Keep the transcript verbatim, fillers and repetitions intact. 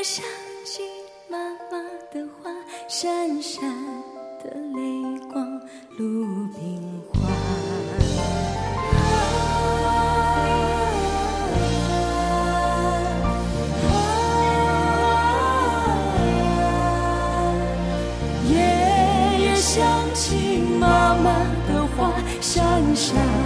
想起妈妈的话，闪闪的泪光，鲁冰花。夜夜想起妈妈的话，闪闪